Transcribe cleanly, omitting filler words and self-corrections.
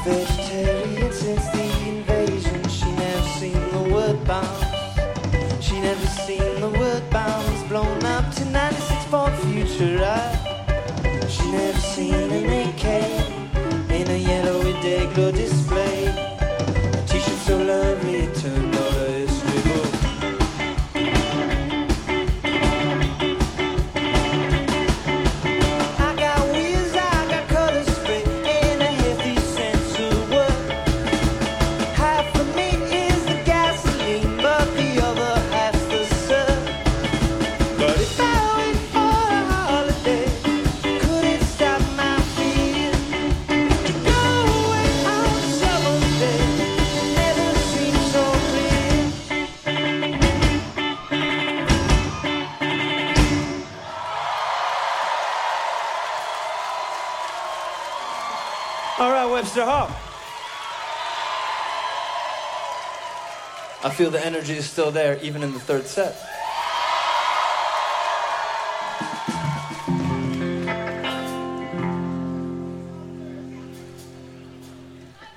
vegetarian since the invasion. She never seen the word bomb. She never seen the word bombs blown up to 96 for future right. She never seen an AK in a yellowy Dayglow display. A t-shirt so lovely it turned out a history book. I got wheels, I got color spray, and a healthy sense of work. Half of me is the gasoline, but the other half's the sun. But if I went for a holiday, could it stop my fear to go away on a summer day? Never seemed so clear. All right, Webster Hall. I feel the energy is still there, even in the third set.